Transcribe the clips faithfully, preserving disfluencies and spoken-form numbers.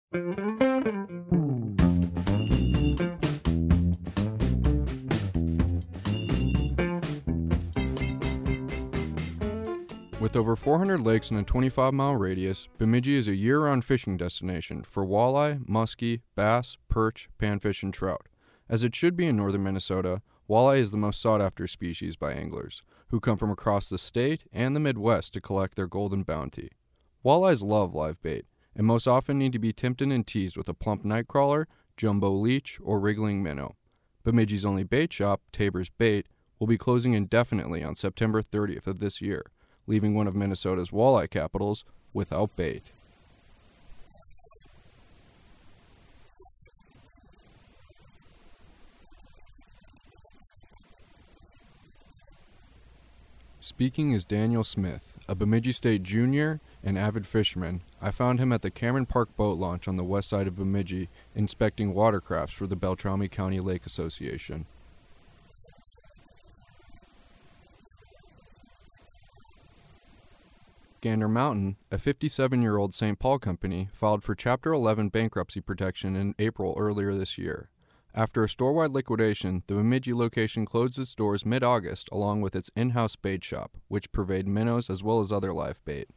With over four hundred lakes in a twenty-five mile radius, Bemidji is a year-round fishing destination for walleye, muskie, bass, perch, panfish, and trout. As it should be in northern Minnesota, walleye is the most sought-after species by anglers, who come from across the state and the Midwest to collect their golden bounty. Walleyes love live bait, and most often need to be tempted and teased with a plump nightcrawler, jumbo leech, or wriggling minnow. Bemidji's only bait shop, Tabor's Bait, will be closing indefinitely on September thirtieth of this year, leaving one of Minnesota's walleye capitals without bait. Speaking is Daniel Smith, a Bemidji State junior and avid fisherman. I found him at the Cameron Park boat launch on the west side of Bemidji, inspecting watercrafts for the Beltrami County Lake Association. Gander Mountain, a fifty-seven-year-old Saint Paul company, filed for Chapter eleven bankruptcy protection in April earlier this year. After a store-wide liquidation, the Bemidji location closed its doors mid-August along with its in-house bait shop, which purveyed minnows as well as other live bait.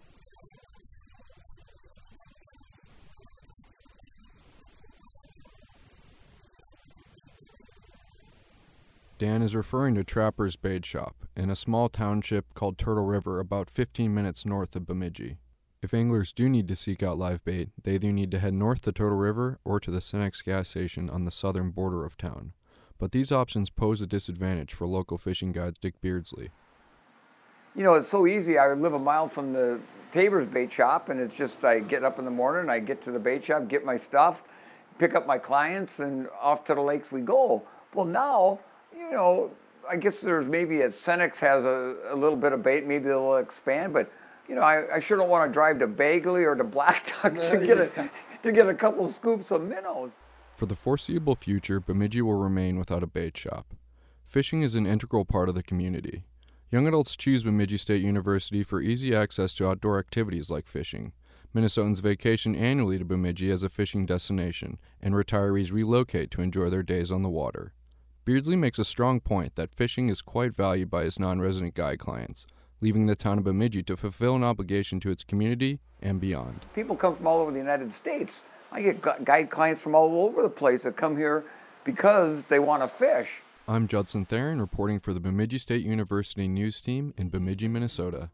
Dan is referring to Trapper's Bait Shop, in a small township called Turtle River about fifteen minutes north of Bemidji. If anglers do need to seek out live bait, they either need to head north to Turtle River or to the Cenex gas station on the southern border of town. But these options pose a disadvantage for local fishing guides Dick Beardsley. You know, it's so easy. I live a mile from the Tabor's Bait Shop, and it's just I get up in the morning, I get to the bait shop, get my stuff, pick up my clients, and off to the lakes we go. Well, now, you know, I guess there's maybe at Cenex has a, a little bit of bait, maybe they'll expand, but you know, I, I sure don't want to drive to Bagley or to Black Duck to get a to get a couple of scoops of minnows. For the foreseeable future, Bemidji will remain without a bait shop. Fishing is an integral part of the community. Young adults choose Bemidji State University for easy access to outdoor activities like fishing. Minnesotans vacation annually to Bemidji as a fishing destination, and retirees relocate to enjoy their days on the water. Beardsley makes a strong point that fishing is quite valued by his non-resident guide clients, leaving the town of Bemidji to fulfill an obligation to its community and beyond. People come from all over the United States. I get gu- guide clients from all over the place that come here because they want to fish. I'm Judson Theron, reporting for the Bemidji State University News Team in Bemidji, Minnesota.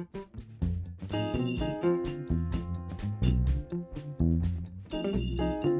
Thank you.